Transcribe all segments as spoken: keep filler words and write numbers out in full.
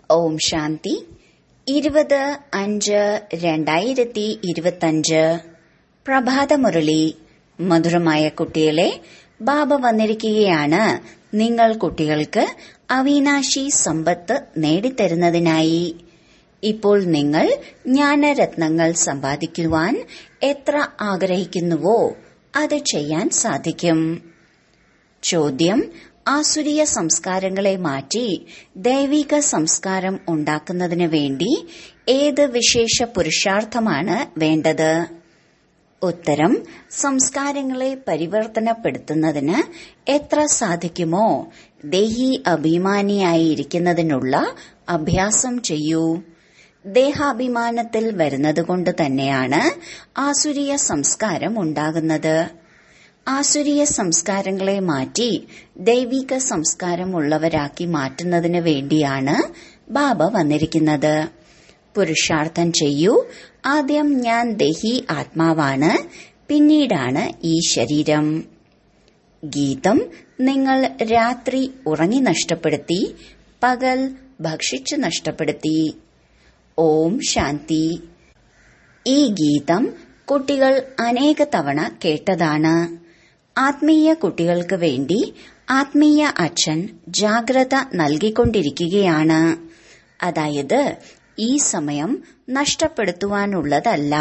ഓം ശാന്തി. ഇരുപത് അഞ്ച് രണ്ടായിരത്തി ഇരുപത്തഞ്ച് പ്രഭാതമുരളി. മധുരമായ കുട്ടികളെ, ബാബ വന്നിരിക്കുകയാണ് നിങ്ങൾ കുട്ടികൾക്ക് അവിനാശി സമ്പത്ത് നേടിത്തരുന്നതിനായി. ഇപ്പോൾ നിങ്ങൾ ജ്ഞാനരത്നങ്ങൾ സമ്പാദിക്കുവാൻ എത്ര ആഗ്രഹിക്കുന്നുവോ അത് ചെയ്യാൻ സാധിക്കും. ചോദ്യം: ആസുരീയ സംസ്കാരങ്ങളെ മാറ്റി ദൈവിക സംസ്കാരം ഉണ്ടാക്കുന്നതിന് വേണ്ടി ഏത് വിശേഷ പുരുഷാർത്ഥമാണ് വേണ്ടത്? ഉത്തരം: സംസ്കാരങ്ങളെ പരിവർത്തനപ്പെടുത്തുന്നതിന് എത്ര സാധിക്കുമോ ദേഹി അഭിമാനിയായിരിക്കുന്നതിനുള്ള അഭ്യാസം ചെയ്യൂ. ദേഹാഭിമാനത്തിൽ വരുന്നതുകൊണ്ട് തന്നെയാണ് ആസുരീയ സംസ്കാരം ഉണ്ടാകുന്നത്. ആസുരീയ സംസ്കാരങ്ങളെ മാറ്റി ദൈവിക സംസ്കാരം ഉള്ളവരാക്കി മാറ്റുന്നതിന് വേണ്ടിയാണ് ബാബ വന്നിരിക്കുന്നത്. പുരുഷാർത്ഥം ചെയ്യൂ. ആദ്യം ഞാൻ ദേഹി ആത്മാവാണ്, പിന്നീടാണ് ഈ ശരീരം. ഗീതം: നിങ്ങൾ രാത്രി ഉറങ്ങി നഷ്ടപ്പെടുത്തി, പകൽ ഭക്ഷിച്ചു നഷ്ടപ്പെടുത്തി. ഓം ശാന്തി. ഈ ഗീതം കുട്ടികൾ അനേക തവണ കേട്ടതാണ്. ആത്മീയ കുട്ടികൾക്ക് വേണ്ടി ആത്മീയ അച്ഛൻ ജാഗ്രത നൽകിക്കൊണ്ടിരിക്കുകയാണ്. അതായത് ഈ സമയം നഷ്ടപ്പെടുത്തുവാനുള്ളതല്ല.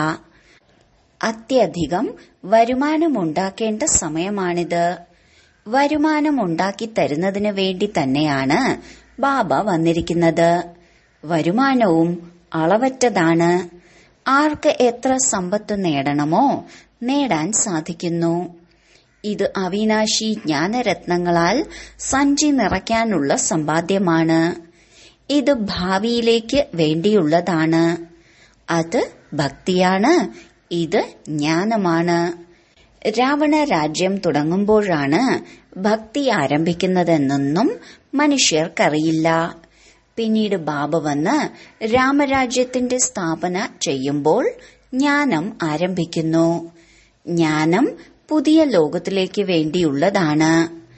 അത്യധികം വരുമാനമുണ്ടാക്കേണ്ട സമയമാണിത്. വരുമാനമുണ്ടാക്കി തരുന്നതിന് വേണ്ടി തന്നെയാണ് ബാബ വന്നിരിക്കുന്നത്. വരുമാനവും അളവറ്റതാണ്. ആർക്ക് എത്ര സമ്പത്ത് നേടണമോ നേടാൻ സാധിക്കുന്നു. ഇത് അവിനാശി ജ്ഞാനരത്നങ്ങളാൽ സഞ്ചി നിറയ്ക്കാനുള്ള സമ്പാദ്യമാണ്. ഇത് ഭാവിയിലേക്ക് വേണ്ടിയുള്ളതാണ്. അത് ഭക്തിയാണ്, ഇത് ജ്ഞാനമാണ്. രാവണ രാജ്യം തുടങ്ങുമ്പോഴാണ് ഭക്തി ആരംഭിക്കുന്നതെന്നൊന്നും മനുഷ്യർക്കറിയില്ല. പിന്നീട് ബാബ വന്ന് രാമരാജ്യത്തിന്റെ സ്ഥാപന ചെയ്യുമ്പോൾ ജ്ഞാനം ആരംഭിക്കുന്നു. ജ്ഞാനം പുതിയ ലോകത്തിലേക്ക് വേണ്ടിയുള്ളതാണ്.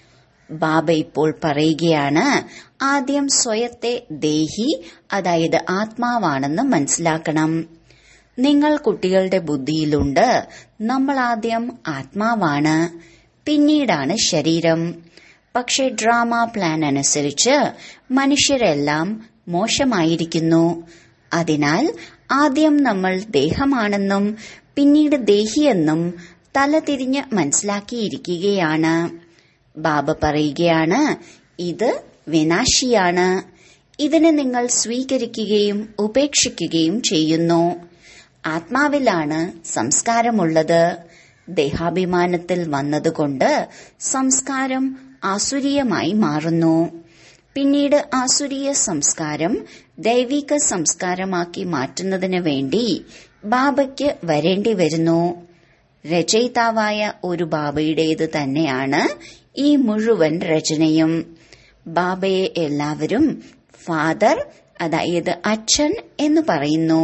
ബാബ ഇപ്പോൾ പറയുകയാണ്, ആദ്യം സ്വയത്തെ ദേഹി, അതായത് ആത്മാവാണെന്ന് മനസ്സിലാക്കണം. നിങ്ങൾ കുട്ടികളുടെ ബുദ്ധിയിലുണ്ട്, നമ്മൾ ആദ്യം ആത്മാവാണ്, പിന്നീടാണ് ശരീരം. പക്ഷെ ഡ്രാമ പ്ലാൻ അനുസരിച്ച് മനുഷ്യരെല്ലാം മോശമായിരിക്കുന്നു. അതിനാൽ ആദ്യം നമ്മൾ ദേഹമാണെന്നും പിന്നീട് ദേഹിയെന്നും തലതിരിഞ്ഞ് മനസ്സിലാക്കിയിരിക്കുകയാണ്. ബാബ പറയുകയാണ്, ഇത് വിനാശിയാണ്. ഇതിനെ നിങ്ങൾ സ്വീകരിക്കുകയും ഉപേക്ഷിക്കുകയും ചെയ്യുന്നു. ആത്മാവിലാണ് സംസ്കാരമുള്ളത്. ദേഹാഭിമാനത്തിൽ വന്നതുകൊണ്ട് സംസ്കാരം ആസുരീയമായി മാറുന്നു. പിന്നീട് ആസുരീയ സംസ്കാരം ദൈവിക സംസ്കാരമാക്കി മാറ്റുന്നതിന് വേണ്ടി ബാബയ്ക്ക് വരേണ്ടി വരുന്നു. രചയിതാവായ ഒരു ബാബയുടേത് തന്നെയാണ് ഈ മുഴുവൻ രചനയും. ബാബയെ എല്ലാവരും ഫാദർ, അതായത് അച്ഛൻ എന്ന് പറയുന്നു.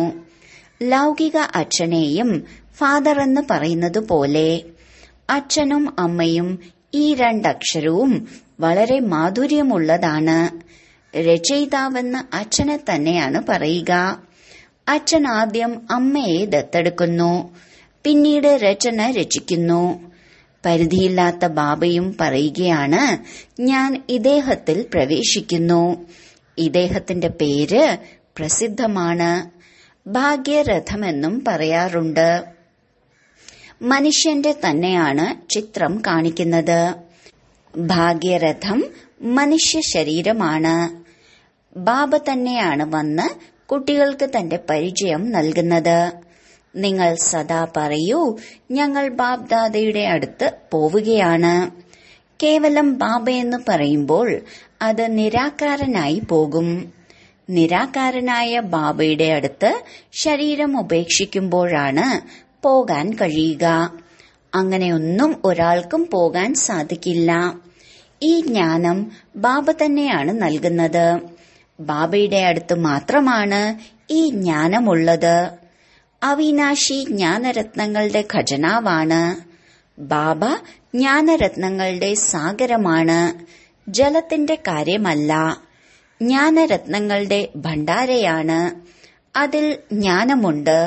ലൗകിക അച്ഛനെയും ഫാദർ എന്ന് പറയുന്നത് പോലെ അച്ഛനും അമ്മയും ഈ രണ്ടക്ഷരവും വളരെ മാധുര്യമുള്ളതാണ്. രചയിതാവെന്ന് അച്ഛനെ തന്നെയാണ് പറയുക. അച്ഛൻ ആദ്യം അമ്മയെ ദത്തെടുക്കുന്നു, പിന്നീട് രചന രചിക്കുന്നു. പരിധിയില്ലാത്ത ബാബയും പറയുകയാണ്, ഞാൻ ഇദ്ദേഹത്തിൽ പ്രവേശിക്കുന്നു. ഇദ്ദേഹത്തിന്റെ പേര് പ്രസിദ്ധമാണ്. ഭാഗ്യരഥമെന്നും പറയാറുണ്ട്. മനുഷ്യന്റെ തന്നെയാണ് ചിത്രം കാണിക്കുന്നത്. ഭാഗ്യരഥം മനുഷ്യ ശരീരമാണ്. ബാബ തന്നെയാണ് വന്ന് കുട്ടികൾക്ക് തന്റെ പരിചയം നൽകുന്നത്. നിങ്ങൾ സദാ പറയൂ, ഞങ്ങൾ ബാബ്ദാദയുടെ അടുത്ത് പോവുകയാണ്. കേവലം ബാബയെന്ന് പറയുമ്പോൾ അത് നിരാകാരനായി പോകും. നിരാകാരനായ ബാബയുടെ അടുത്ത് ശരീരം ഉപേക്ഷിക്കുമ്പോഴാണ് പോകാൻ കഴിയുക. അങ്ങനെയൊന്നും ഒരാൾക്കും പോകാൻ സാധിക്കില്ല. ഈ ജ്ഞാനം ബാബ തന്നെയാണ് നൽകുന്നത്. ബാബയുടെ അടുത്ത് മാത്രമാണ് ഈ ജ്ഞാനമുള്ളത്. അവിനാശി ജ്ഞാനരത്നങ്ങളുടെ ഖജനാവാണ്. ബാബ ജ്ഞാനരത്നങ്ങളുടെ സാഗരമാണ്, ജലത്തിന്റെ കാര്യമല്ല. ജ്ഞാനരത്നങ്ങളുടെ ഭണ്ഡാരയാണ്. അതിൽ ജ്ഞാനമുണ്ട്.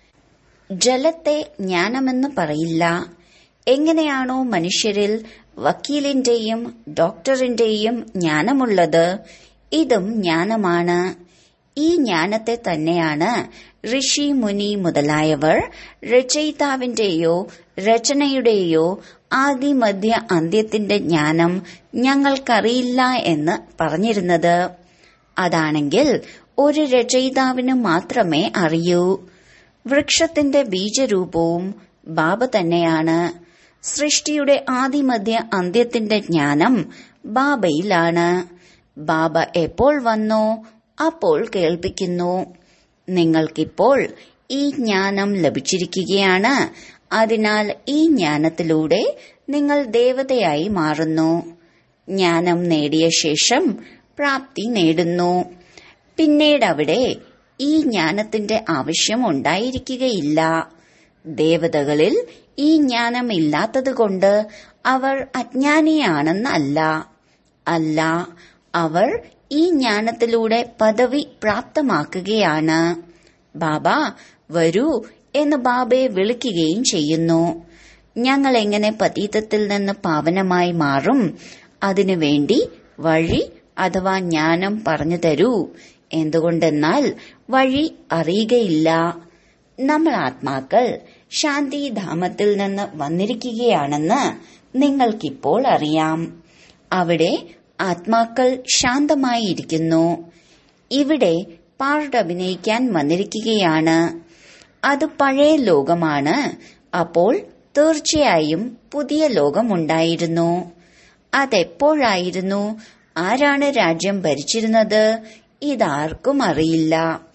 ജലത്തെ ജ്ഞാനമെന്ന് പറയില്ല. എങ്ങനെയാണോ മനുഷ്യരിൽ വക്കീലിന്റെയും ഡോക്ടറിന്റെയും ജ്ഞാനമുള്ളത്, ഇതും ജ്ഞാനമാണ്. ഈ ജ്ഞാനത്തെ തന്നെയാണ് ഋഷി, മുനി മുതലായവർ രചയിതാവിന്റെയോ രചനയുടെയോ ആദി മധ്യ അന്ത്യത്തിന്റെ ജ്ഞാനം ഞങ്ങൾക്കറിയില്ല എന്ന് പറഞ്ഞിരുന്നത്. അതാണെങ്കിൽ ഒരു രചയിതാവിന് മാത്രമേ അറിയൂ. വൃക്ഷത്തിന്റെ ബീജരൂപവും ബാബ തന്നെയാണ്. സൃഷ്ടിയുടെ ആദിമധ്യ അന്ത്യത്തിന്റെ ജ്ഞാനം ബാബയിലാണ്. ബാബ എപ്പോൾ വന്നോ അപ്പോൾ കേൾപ്പിക്കുന്നു. നിങ്ങൾക്കിപ്പോൾ ഈ ജ്ഞാനം ലഭിച്ചിരിക്കുകയാണ്. അതിനാൽ ഈ ജ്ഞാനത്തിലൂടെ നിങ്ങൾ ദേവതയായി മാറുന്നു. ജ്ഞാനം നേടിയ ശേഷം പ്രാപ്തി നേടുന്നു. പിന്നീട് അവിടെ ഈ ജ്ഞാനത്തിന്റെ ആവശ്യം ഉണ്ടായിരിക്കുകയില്ല. ദേവതകളിൽ ഈ ജ്ഞാനം ഇല്ലാത്തതുകൊണ്ട് അവർ അജ്ഞാനിയാണെന്നല്ല. അല്ല, അവർ ഈ ജ്ഞാനത്തിലൂടെ പദവി പ്രാപ്തമാക്കുകയാണ്. ബാബ വരൂ എന്ന് ബാബയെ വിളിക്കുകയും ചെയ്യുന്നു. ഞങ്ങൾ എങ്ങനെ പതീതത്തിൽ നിന്ന് പാവനമായി മാറും? അതിനുവേണ്ടി വഴി അഥവാ ജ്ഞാനം പറഞ്ഞു തരൂ. എന്തുകൊണ്ടെന്നാൽ വഴി അറിയുകയില്ല. നമ്മൾ ആത്മാക്കൾ ശാന്തിധാമത്തിൽ നിന്ന് വന്നിരിക്കുകയാണെന്ന് നിങ്ങൾക്കിപ്പോൾ അറിയാം. അവിടെ ആത്മാക്കൾ ശാന്തമായിരിക്കുന്നു. ഇവിടെ പാർട്ട് അഭിനയിക്കാൻ വന്നിരിക്കുകയാണ്. അത് പഴയ ലോകമാണ്. അപ്പോൾ തീർച്ചയായും പുതിയ ലോകമുണ്ടായിരുന്നു. അതെപ്പോഴായിരുന്നു? ആരാണ് രാജ്യം ഭരിച്ചിരുന്നത്? ഇതാർക്കും അറിയില്ല.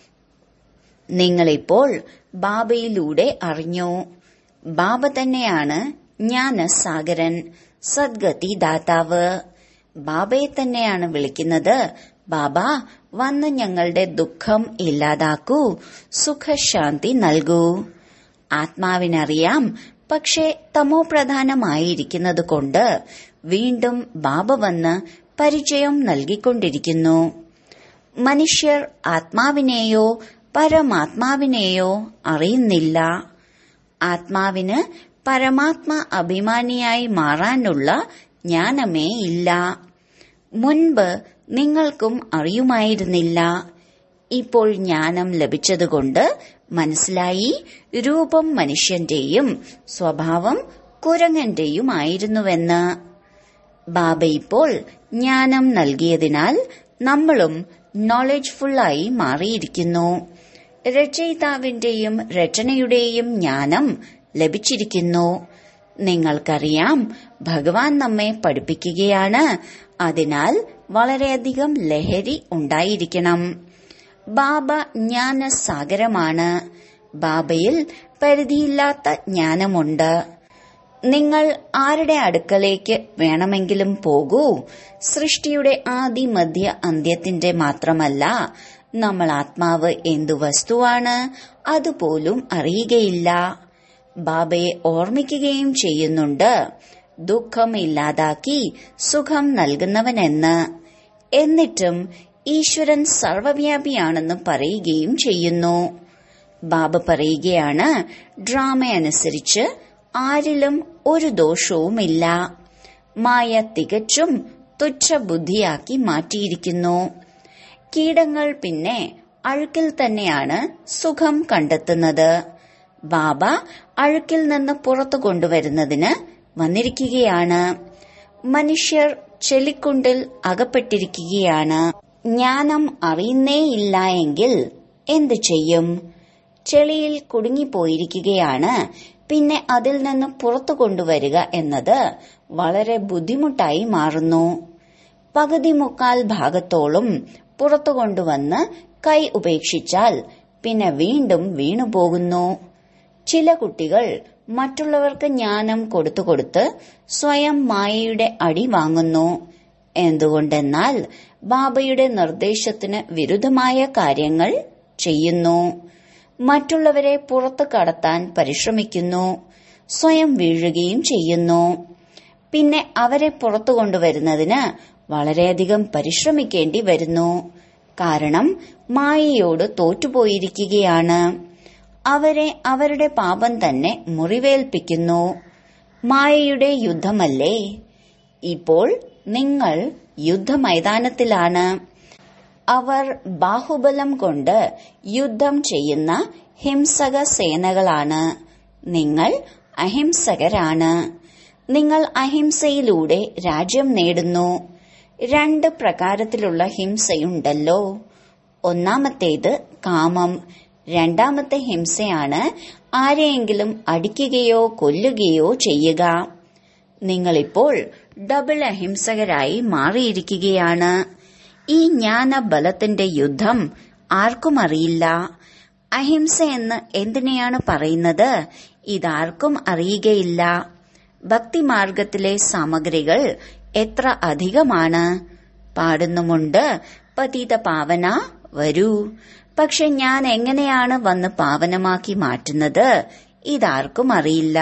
നിങ്ങളിപ്പോൾ ബാബയിലൂടെ അറിഞ്ഞു. ബാബ തന്നെയാണ് ജ്ഞാനസാഗരൻ, സദ്ഗതി ദാതാവ്. ബാബയെ തന്നെയാണ് വിളിക്കുന്നത്. ബാബ വന്ന് ഞങ്ങളുടെ ദുഃഖം ഇല്ലാതാക്കൂ, സുഖശാന്തി നൽകൂ. ആത്മാവിനറിയാം, പക്ഷേ തമോ പ്രധാനമായിരിക്കുന്നത് കൊണ്ട് വീണ്ടും ബാബ വന്ന് പരിചയം നൽകിക്കൊണ്ടിരിക്കുന്നു. മനുഷ്യർ ആത്മാവിനെയോ പരമാത്മാവിനെയോ അറിയുന്നില്ല. ആത്മാവിന് പരമാത്മ അഭിമാനിയായി മാറാനുള്ള ജ്ഞാനമേ ഇല്ല. മുൻപ് നിങ്ങൾക്കും അറിയുമായിരുന്നില്ല. ഇപ്പോൾ ജ്ഞാനം ലഭിച്ചതുകൊണ്ട് മനസ്സിലായി, രൂപം മനുഷ്യന്റെയും സ്വഭാവം കുരങ്ങന്റെയുമായിരുന്നുവെന്ന്. ബാബ ഇപ്പോൾ ജ്ഞാനം നൽകിയതിനാൽ നമ്മളും നോളജ്ഫുള്ളായി മാറിയിരിക്കുന്നു. രചയിതാവിന്റെയും രചനയുടെയും ജ്ഞാനം ലഭിച്ചിരിക്കുന്നു. നിങ്ങൾക്കറിയാം, ഭഗവാൻ നമ്മെ പഠിപ്പിക്കുകയാണ്. അതിനാൽ വളരെയധികം ലഹരി ഉണ്ടായിരിക്കണം. ബാബ ജ്ഞാനസാഗരമാണ്. ബാബയിൽ പരിധിയില്ലാത്ത ജ്ഞാനമുണ്ട്. നിങ്ങൾ ആരുടെ അടുക്കലേക്ക് വേണമെങ്കിലും പോകൂ. സൃഷ്ടിയുടെ ആദി മധ്യ അന്ത്യത്തിന്റെ മാത്രമല്ല, നമ്മൾ ആത്മാവ് എന്തു വസ്തുവാണ് അതുപോലും അറിയുകയില്ല. ബാബയെ ഓർമ്മിക്കുകയും ചെയ്യുന്നുണ്ട്. ദുഃഖം ഇല്ലാതാക്കി സുഖം നൽകുന്നവനെന്ന്. എന്നിട്ടും ഈശ്വരൻ സർവവ്യാപിയാണെന്ന് പറയുകയും ചെയ്യുന്നു. ബാബ പറയുകയാണ്, ഡ്രാമ അനുസരിച്ച് ആരിലും ഒരു ദോഷവുമില്ല. മായ തികച്ചും തുച്ഛബുദ്ധിയാക്കി മാറ്റിയിരിക്കുന്നു. കീടങ്ങൾ പിന്നെ അഴുക്കിൽ തന്നെയാണ് സുഖം കണ്ടെത്തുന്നത്. ബാബ അഴുക്കിൽ നിന്ന് പുറത്തു കൊണ്ടുവരുന്നതിന് വന്നിരിക്കുകയാണ്. മനുഷ്യർ ചെളിക്കുണ്ടിൽ അകപ്പെട്ടിരിക്കുകയാണ്. ജ്ഞാനം അറിയുന്നേയില്ല എങ്കിൽ എന്തു ചെയ്യും? ചെളിയിൽ കുടുങ്ങിപ്പോയിരിക്കുകയാണ്. പിന്നെ അതിൽ നിന്ന് പുറത്തു കൊണ്ടുവരിക എന്നത് വളരെ ബുദ്ധിമുട്ടായി മാറുന്നു. പകുതി മുക്കാൽ ഭാഗത്തോളം പുറത്തു കൊണ്ടുവന്ന് കൈ ഉപേക്ഷിച്ചാൽ പിന്നെ വീണ്ടും വീണുപോകുന്നു. ചില കുട്ടികൾ മറ്റുള്ളവർക്ക് ജ്ഞാനം കൊടുത്തു കൊടുത്ത് സ്വയം മായയുടെ അടി വാങ്ങുന്നു. എന്തുകൊണ്ടെന്നാൽ ബാബയുടെ നിർദ്ദേശത്തിന് വിരുദ്ധമായ കാര്യങ്ങൾ ചെയ്യുന്നു. മറ്റുള്ളവരെ പുറത്തു കടത്താൻ പരിശ്രമിക്കുന്നു. സ്വയം വീഴുകയും ചെയ്യുന്നു. പിന്നെ അവരെ പുറത്തു കൊണ്ടുവരുന്നതിന് വളരെയധികം പരിശ്രമിക്കേണ്ടി വരുന്നു. കാരണം മായയോട് തോറ്റുപോയിരിക്കുകയാണ്. അവരെ അവരുടെ പാപം തന്നെ മുറിവേൽപ്പിക്കുന്നു. മായയുടെ യുദ്ധമല്ലേ? ഇപ്പോൾ നിങ്ങൾ യുദ്ധമൈതാനത്തിലാണ്. അവർ ബാഹുബലം കൊണ്ട് യുദ്ധം ചെയ്യുന്ന ഹിംസക സേനകളാണ്. നിങ്ങൾ അഹിംസകരാണ്. നിങ്ങൾ അഹിംസയിലൂടെ രാജ്യം നേടുന്നു. രണ്ട് പ്രകാരത്തിലുള്ള ഹിംസയുണ്ടല്ലോ. ഒന്നാമത്തേത് കാമം. രണ്ടാമത്തെ ഹിംസയാണ് ആരെയെങ്കിലും അടിക്കുകയോ കൊല്ലുകയോ ചെയ്യുക. നിങ്ങളിപ്പോൾ ഡബിൾ അഹിംസകരായി മാറിയിരിക്കുകയാണ്. ഈ ജ്ഞാനബലത്തിന്റെ യുദ്ധം ആർക്കും അറിയില്ല. അഹിംസ എന്ന് എന്തിനെയാണ് പറയുന്നത്? ഇതാർക്കും അറിയുകയില്ല. ഭക്തിമാർഗത്തിലെ സാമഗ്രികൾ എത്ര അധികമാണ്. പാടുന്നുമുണ്ട്, പതിത പാവന വരൂ. പക്ഷെ ഞാൻ എങ്ങനെയാണ് വന്ന് പാവനമാക്കി മാറ്റുന്നത്? ഇതാർക്കും അറിയില്ല.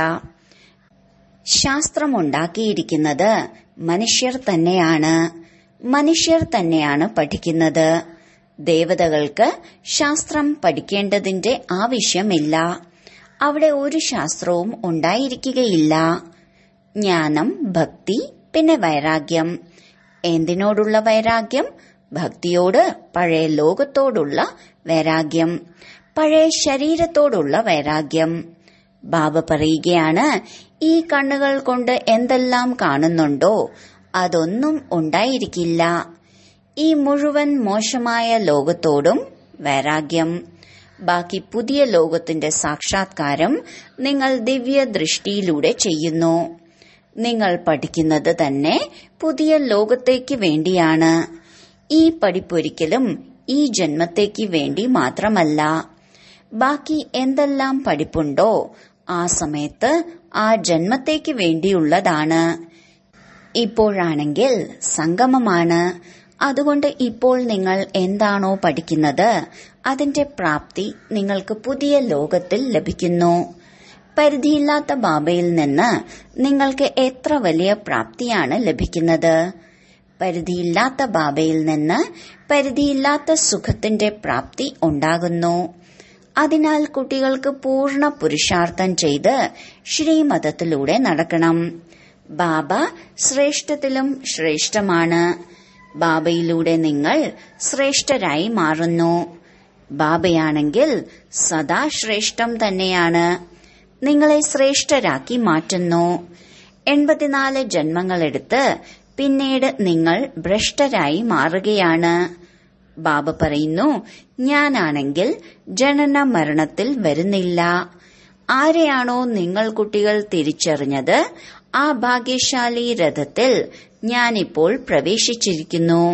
ശാസ്ത്രമുണ്ടാക്കിയിരിക്കുന്നത് മനുഷ്യർ തന്നെയാണ്. മനുഷ്യർ തന്നെയാണ് പഠിക്കുന്നത്. ദേവതകൾക്ക് ശാസ്ത്രം പഠിക്കേണ്ടതിന്റെ ആവശ്യമില്ല. അവിടെ ഒരു ശാസ്ത്രവും ഉണ്ടായിരിക്കുകയില്ല. ജ്ഞാനം, ഭക്തി, പിന്നെ വൈരാഗ്യം. എന്തിനോടുള്ള വൈരാഗ്യം? ഭക്തിയോട്, പഴയ ലോകത്തോടുള്ള വൈരാഗ്യം, പഴയ ശരീരത്തോടുള്ള വൈരാഗ്യം. ബാബ പറയുകയാണ്, ഈ കണ്ണുകൾ കൊണ്ട് എന്തെല്ലാം കാണുന്നുണ്ടോ അതൊന്നും ഉണ്ടായിരിക്കില്ല. ഈ മുഴുവൻ മോശമായ ലോകത്തോടും വൈരാഗ്യം. ബാക്കി പുതിയ ലോകത്തിന്റെ സാക്ഷാത്കാരം നിങ്ങൾ ദിവ്യ ദൃഷ്ടിയിലൂടെ ചെയ്യുന്നു. നിങ്ങൾ പഠിക്കുന്നത് തന്നെ പുതിയ ലോകത്തേക്ക് വേണ്ടിയാണ്. ഈ പഠിപ്പൊരിക്കലും ഈ ജന്മത്തേക്ക് വേണ്ടി മാത്രമല്ല. ബാക്കി എന്തെല്ലാം പഠിപ്പുണ്ടോ ആ സമയത്ത് ആ ജന്മത്തേക്ക് വേണ്ടിയുള്ളതാണ്. ഇപ്പോഴാണെങ്കിൽ സംഗമമാണ്. അതുകൊണ്ട് ഇപ്പോൾ നിങ്ങൾ എന്താണോ പഠിക്കുന്നത് അതിന്റെ പ്രാപ്തി നിങ്ങൾക്ക് പുതിയ ലോകത്തിൽ ലഭിക്കുന്നു. പരിധിയില്ലാത്ത ബാബയിൽ നിന്ന് നിങ്ങൾക്ക് എത്ര വലിയ പ്രാപ്തിയാണ് ലഭിക്കുന്നത്? പരിധിയില്ലാത്ത ബാബയിൽ നിന്ന് പരിധിയില്ലാത്ത സുഖത്തിന്റെ പ്രാപ്തി ഉണ്ടാകുന്നു. അതിനാൽ കുട്ടികൾക്ക് പൂർണ്ണ പുരുഷാർത്ഥം ചെയ്ത് ശ്രീമതത്തിലൂടെ നടക്കണം. ബാബ ശ്രേഷ്ഠത്തിലും ശ്രേഷ്ഠമാണ്. ബാബയിലൂടെ നിങ്ങൾ ശ്രേഷ്ഠരായി മാറുന്നു. ബാബയാണെങ്കിൽ സദാ ശ്രേഷ്ഠം തന്നെയാണ്. നിങ്ങളെ ശ്രേഷ്ഠരാക്കി മാറ്റുന്നു. എൺപത്തിനാല് ജന്മങ്ങളെടുത്ത് പിന്നീട് നിങ്ങൾ ഭ്രഷ്ടരായി മാറുകയാണ്. ബാബ പറയുന്നു, ഞാനാണെങ്കിൽ ജനന മരണത്തിൽ വരുന്നില്ല. ആരെയാണോ നിങ്ങൾ കുട്ടികൾ തിരിച്ചറിഞ്ഞത് ആ ഭാഗ്യശാലി രഥത്തിൽ ഞാനിപ്പോൾ പ്രവേശിച്ചിരിക്കുന്നു.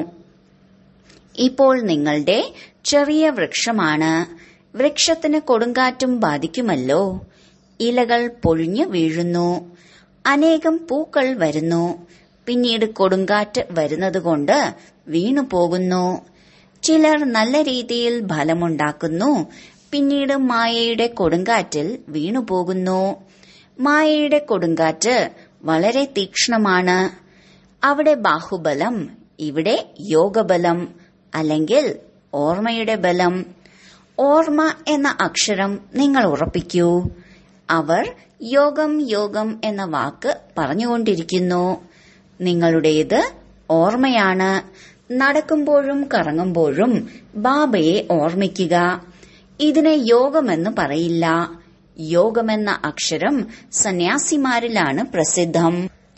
ഇപ്പോൾ നിങ്ങളുടെ ചെറിയ വൃക്ഷമാണ്. വൃക്ഷത്തിന് കൊടുങ്കാറ്റും ബാധിക്കുമല്ലോ. ഇലകൾ പൊഴിഞ്ഞു വീഴുന്നു. അനേകം പൂക്കൾ വരുന്നു. പിന്നീട് കൊടുങ്കാറ്റ് വരുന്നതുകൊണ്ട് വീണു പോകുന്നു. ചിലർ നല്ല രീതിയിൽ ഫലമുണ്ടാക്കുന്നു. പിന്നീട് മായയുടെ കൊടുങ്കാറ്റിൽ വീണുപോകുന്നു. മായയുടെ കൊടുങ്കാറ്റ് വളരെ തീക്ഷ്ണമാണ്. അവിടെ ബാഹുബലം, ഇവിടെ യോഗബലം, അല്ലെങ്കിൽ ഓർമ്മയുടെ ബലം. ഓർമ്മ എന്ന അക്ഷരം നിങ്ങൾ ഉറപ്പിക്കൂ. അവർ യോഗം യോഗം എന്ന വാക്ക് പറഞ്ഞുകൊണ്ടിരിക്കുന്നു. നിങ്ങളുടേത് ഓർമ്മയാണ്. നടക്കുമ്പോഴും കറങ്ങുമ്പോഴും ബാബയെ ഓർമ്മിക്കുക. ഇതിനെ യോഗമെന്ന് പറയില്ല. യോഗമെന്ന അക്ഷരം സന്യാസിമാരിലാണ് പ്രസിദ്ധം.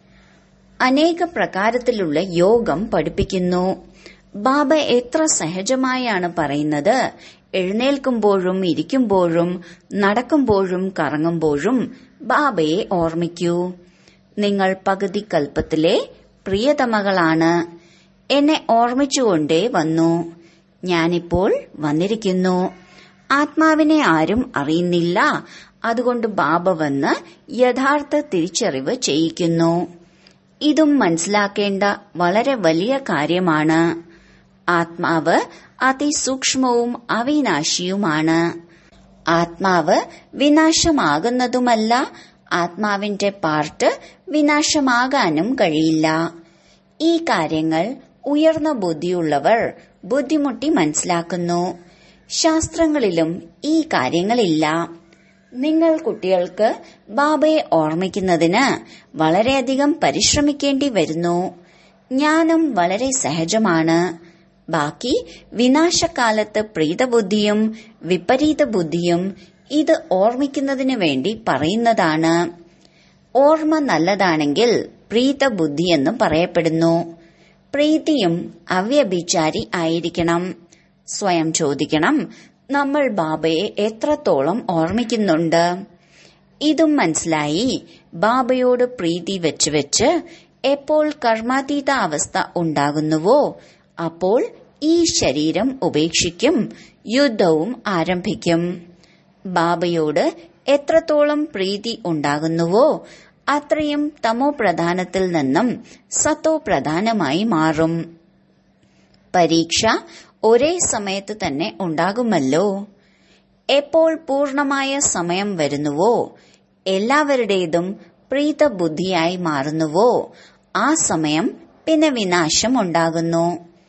അനേക പ്രകാരത്തിലുള്ള യോഗം പഠിപ്പിക്കുന്നു. ബാബ എത്ര സഹജമായാണ് പറയുന്നത്. എഴുന്നേൽക്കുമ്പോഴും ഇരിക്കുമ്പോഴും നടക്കുമ്പോഴും കറങ്ങുമ്പോഴും ബാബയെ ഓർമ്മിക്കൂ. നിങ്ങൾ പകുതി കൽപ്പത്തിലെ പ്രിയതമകളാണ്. എന്നെ ഓർമ്മിച്ചുകൊണ്ടേ വന്നു. ഞാനിപ്പോൾ വന്നിരിക്കുന്നു. ആത്മാവിനെ ആരും അറിയുന്നില്ല. അതുകൊണ്ട് ബാബ വന്ന് യഥാർത്ഥ തിരിച്ചറിവ് ചെയ്യിക്കുന്നു. ഇതും മനസ്സിലാക്കേണ്ട വളരെ വലിയ കാര്യമാണ്. ആത്മാവ് അതിസൂക്ഷ്മവും അവിനാശിയുമാണ്. ആത്മാവ് വിനാശമാകുന്നതുമല്ല. ആത്മാവിന്റെ പാർട്ട് വിനാശമാകാനും കഴിയില്ല. ഈ കാര്യങ്ങൾ ഉയർന്ന ബുദ്ധിയുള്ളവർ ബുദ്ധിമുട്ടി മനസ്സിലാക്കുന്നു. ശാസ്ത്രങ്ങളിലും ഈ കാര്യങ്ങളില്ല. നിങ്ങൾ കുട്ടികൾക്ക് ബാബയെ ഓർമ്മിക്കുന്നതിന് വളരെയധികം പരിശ്രമിക്കേണ്ടി വരുന്നു. ജ്ഞാനം വളരെ സഹജമാണ്. ബാക്കി വിനാശകാലത്ത് പ്രീതബുദ്ധിയും വിപരീത ബുദ്ധിയും ഇത് ഓർമ്മിക്കുന്നതിന് വേണ്ടി പറയുന്നതാണ്. ഓർമ്മ നല്ലതാണെങ്കിൽ പ്രീതബുദ്ധി എന്ന് പറയപ്പെടുന്നു. പ്രീതിയും അവ്യഭിചാരി ആയിരിക്കണം. സ്വയം ചോദിക്കണം, നമ്മൾ ബാബയെ എത്രത്തോളം ഓർമ്മിക്കുന്നുണ്ട്? ഇതും മനസ്സിലായി ബാബയോട് പ്രീതി വെച്ച് വെച്ച് എപ്പോൾ കർമാതീത അവസ്ഥ ഉണ്ടാകുന്നുവോ അപ്പോൾ ഈ ശരീരം ഉപേക്ഷിക്കും, യുദ്ധവും ആരംഭിക്കും. ബാബയോട് എത്രത്തോളം പ്രീതി ഉണ്ടാകുന്നുവോ അത്രയും തമോ പ്രധാനത്തിൽ നിന്നും സത്തോ പ്രധാനമായി മാറും. പരീക്ഷ ഒരേ സമയത്ത് തന്നെ ഉണ്ടാകുമല്ലോ. എപ്പോൾ പൂർണമായ സമയം വരുന്നുവോ, എല്ലാവരുടേതും പ്രീതബുദ്ധിയായി മാറുന്നുവോ ആ സമയം പിന്നെ വിനാശം ഉണ്ടാകുന്നു.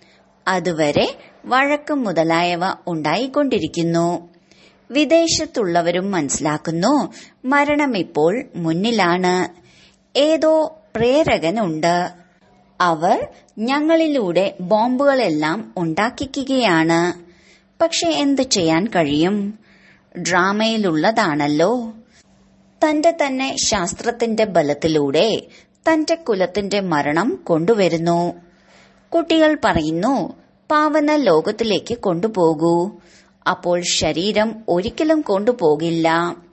അതുവരെ വഴക്ക് മുതലായവ ഉണ്ടായിക്കൊണ്ടിരിക്കുന്നു. വിദേശത്തുള്ളവരും മനസ്സിലാക്കുന്നു മരണം ഇപ്പോൾ മുന്നിലാണ്. ഏതോ പ്രേരകനുണ്ട്. അവർ ഞങ്ങളിലൂടെ ബോംബുകളെല്ലാം ഉണ്ടാക്കിക്കുകയാണ്. പക്ഷെ എന്ത് ചെയ്യാൻ കഴിയും? ഡ്രാമയിലുള്ളതാണല്ലോ. തന്റെ തന്നെ ശാസ്ത്രത്തിന്റെ ബലത്തിലൂടെ തന്റെ കുലത്തിന്റെ മരണം കൊണ്ടുവരുന്നു. കുട്ടികൾ പറയുന്നു, പാവന ലോകത്തിലേക്ക് കൊണ്ടുപോകൂ. അപ്പോൾ ശരീരം ഒരിക്കലും കൊണ്ടുപോകില്ല.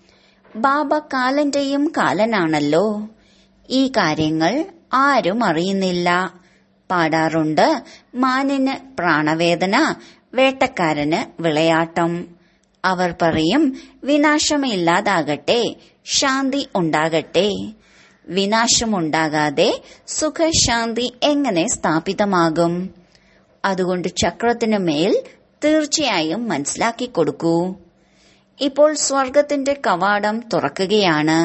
ബാബ കാലന്റെയും കാലനാണല്ലോ. ഈ കാര്യങ്ങൾ ആരും അറിയുന്നില്ല. പാടാറുണ്ട്, മാനിന് പ്രാണവേദന, വേട്ടക്കാരന് വിളയാട്ടം. അവർ പറയും, വിനാശമില്ലാതാകട്ടെ, ശാന്തി ഉണ്ടാകട്ടെ. വിനാശമുണ്ടാകാതെ സുഖശാന്തി എങ്ങനെ സ്ഥാപിതമാകും? അതുകൊണ്ട് ചക്രത്തിനു മേൽ തീർച്ചയായും മനസ്സിലാക്കി കൊടുക്കൂ. ഇപ്പോൾ സ്വർഗത്തിന്റെ കവാടം തുറക്കുകയാണ്.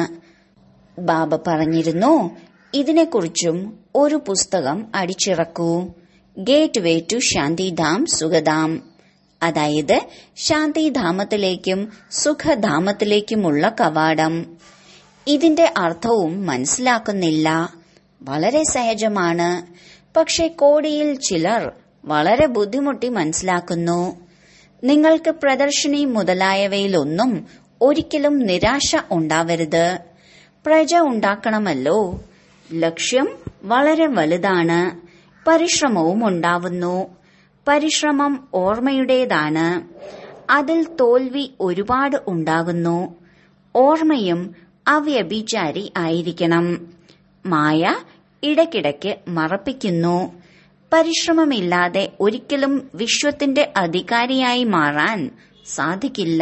ബാബ പറഞ്ഞിരുന്നു, ഇതിനെക്കുറിച്ചും ഒരു പുസ്തകം അടിച്ചിറക്കൂ. Gate way to ശാന്തിധാം സുഖധാം. അതായത് ശാന്തിധാമത്തിലേക്കും സുഖധാമത്തിലേക്കുമുള്ള കവാടം. ഇതിന്റെ അർത്ഥവും മനസ്സിലാക്കുന്നില്ല. വളരെ സഹജമാണ്. പക്ഷെ കോടിയിൽ ചിലർ വളരെ ബുദ്ധിമുട്ടി മനസ്സിലാക്കുന്നു. നിങ്ങൾക്ക് പ്രദർശിനി മുതലായവയിലൊന്നും ഒരിക്കലും നിരാശ ഉണ്ടാവരുത്. പ്രജ ഉണ്ടാക്കണമല്ലോ. ലക്ഷ്യം വളരെ വലുതാണ്. പരിശ്രമവും ഉണ്ടാവുന്നു. പരിശ്രമം ഓർമ്മയുടേതാണ്. അതിൽ തോൽവി ഒരുപാട് ഉണ്ടാകുന്നു. ഓർമ്മയും അവ്യഭിചാരി ആയിരിക്കണം. മായ ഇടയ്ക്കിടയ്ക്ക് മറപ്പിക്കുന്നു. പരിശ്രമമില്ലാതെ ഒരിക്കലും വിശ്വത്തിന്റെ അധികാരിയായി മാറാൻ സാധിക്കില്ല.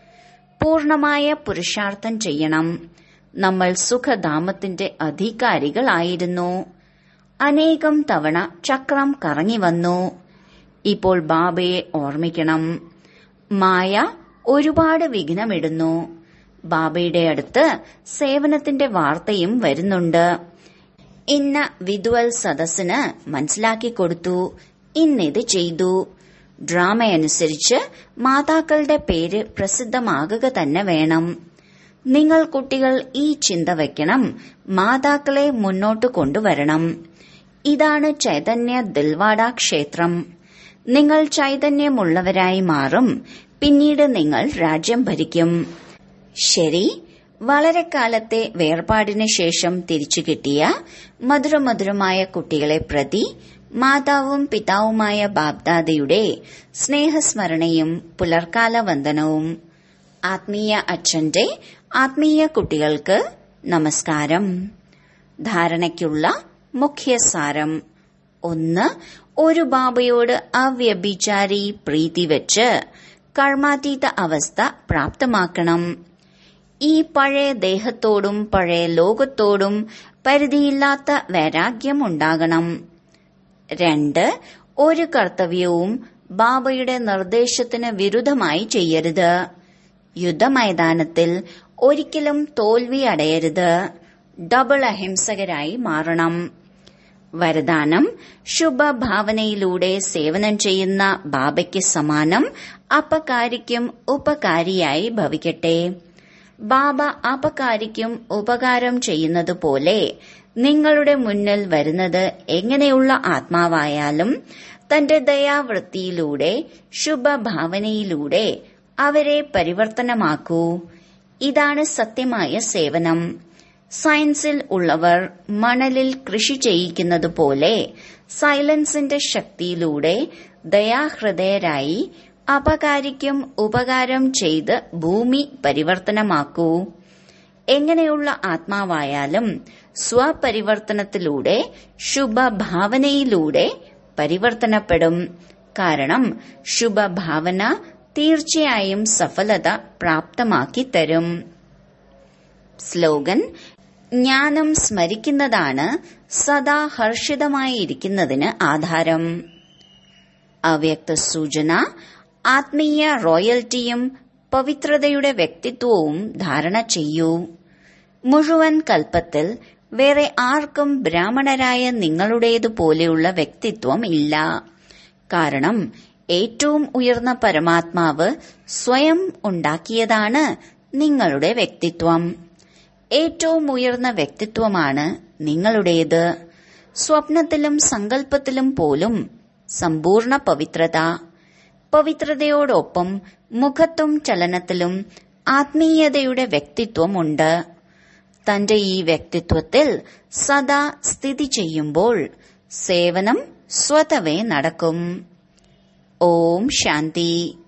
പൂർണമായ പുരുഷാർത്ഥം ചെയ്യണം. നമ്മൾ സുഖധാമത്തിന്റെ അധികാരികളായിരുന്നു. അനേകം തവണ ചക്രം കറങ്ങി വന്നു. ഇപ്പോൾ ബാബയെ ഓർമ്മിക്കണം. മായ ഒരുപാട് വിഘ്നമിടുന്നു. ബാബയുടെ അടുത്ത് സേവനത്തിന്റെ വാർത്തയും വരുന്നുണ്ട്. ഇന്ന വിദ്വൽ സദസ്സിന് മനസ്സിലാക്കി കൊടുത്തു, ഇന്നിത് ചെയ്തു. ഡ്രാമയനുസരിച്ച് മാതാക്കളുടെ പേര് പ്രസിദ്ധമാകുക തന്നെ വേണം. നിങ്ങൾ കുട്ടികൾ ഈ ചിന്ത വയ്ക്കണം, മാതാക്കളെ മുന്നോട്ട് കൊണ്ടുവരണം. ഇതാണ് ചൈതന്യ ദിൽവാഡ ക്ഷേത്രം. നിങ്ങൾ ചൈതന്യമുള്ളവരായി മാറും. പിന്നീട് നിങ്ങൾ രാജ്യം ഭരിക്കും. ശരി, വളരെ കാലത്തെ വേർപാടിന് ശേഷം തിരിച്ചു കിട്ടിയ മധുരമധുരമായ കുട്ടികളെ പ്രതി മാതാവും പിതാവുമായ ബാബ്ദാദയുടെ സ്നേഹസ്മരണയും പുലർക്കാല വന്ദനവും. ആത്മീയ അച്ഛന്റെ ആത്മീയ കുട്ടികൾക്ക് നമസ്കാരം. ധാരണയ്ക്കുള്ള മുഖ്യസാരം: ഒന്ന്, ഒരു ബാബയോട് അവ്യഭിചാരി പ്രീതി വെച്ച് കർമാതീത അവസ്ഥ പ്രാപ്തമാക്കണം. ഈ പഴയ ദേഹത്തോടും പഴയ ലോകത്തോടും പരിധിയില്ലാത്ത വൈരാഗ്യം ഉണ്ടാകണം. രണ്ട്, ഒരു കർത്തവ്യവും ബാബയുടെ നിർദ്ദേശത്തിന് വിരുദ്ധമായി ചെയ്യരുത്. യുദ്ധമൈതാനത്തിൽ ഒരിക്കലും തോൽവി അടയരുത്. ഡബിൾ അഹിംസകരായി മാറണം. വരദാനം: ശുഭഭാവനയിലൂടെ സേവനം ചെയ്യുന്ന ബാബയ്ക്ക് സമാനം അപകാരിക്കും ഉപകാരിയായി ഭവിക്കട്ടെ. ബാബ അപകാരിക്കും ഉപകാരം ചെയ്യുന്നതുപോലെ നിങ്ങളുടെ മുന്നിൽ വരുന്നത് എങ്ങനെയുള്ള ആത്മാവായാലും തന്റെ ദയാവൃത്തിയിലൂടെ ശുഭഭാവനയിലൂടെ അവരെ പരിവർത്തനമാക്കൂ. ഇതാണ് സത്യമായ സേവനം. സയൻസിൽ ഉള്ളവർ മണലിൽ കൃഷി ചെയ്യിക്കുന്നതുപോലെ സൈലൻസിന്റെ ശക്തിയിലൂടെ ദയാഹൃദയരായി അപകാരിക്കും ഉപകാരം ചെയ്ത് ഭൂമി പരിവർത്തനമാക്കൂ. എങ്ങനെയുള്ള ആത്മാവായാലും സ്വപരിവർത്തനത്തിലൂടെ ശുഭഭാവനയിലൂടെ പരിവർത്തനപ്പെടും. കാരണം ശുഭഭാവന തീർച്ചയായും സഫലത പ്രാപ്തമാക്കി തരും. സ്ലോഗൻ: ജ്ഞാനം സ്മരിക്കുന്നതാണ് സദാ ഹർഷിതമായിരിക്കുന്നതിന് ആധാരം. അവ്യക്ത സൂചന: ആത്മീയ റോയൽറ്റിയും പവിത്രതയുടെ വ്യക്തിത്വവും ധാരണ ചെയ്യൂ. മുഴുവൻ കൽപ്പത്തിൽ വേറെ ആർക്കും ബ്രാഹ്മണരായ നിങ്ങളുടേതുപോലെയുള്ള വ്യക്തിത്വം ഇല്ല. കാരണം ഏറ്റവും ഉയർന്ന പരമാത്മാവ് സ്വയം ഉണ്ടാക്കിയതാണ് നിങ്ങളുടെ വ്യക്തിത്വം. ഏറ്റവും ഉയർന്ന വ്യക്തിത്വമാണ് നിങ്ങളുടേത്. സ്വപ്നത്തിലും സങ്കല്പത്തിലും പോലും സമ്പൂർണ്ണ പവിത്രത. പവിത്രതയോടൊപ്പം മുഖത്തും ചലനത്തിലും ആത്മീയതയുടെ വ്യക്തിത്വമുണ്ട്. തന്റെ ഈ വ്യക്തിത്വത്തിൽ സദാ സ്ഥിതി ചെയ്യുമ്പോൾ സേവനം സ്വതവേ നടക്കും. ഓം ശാന്തി.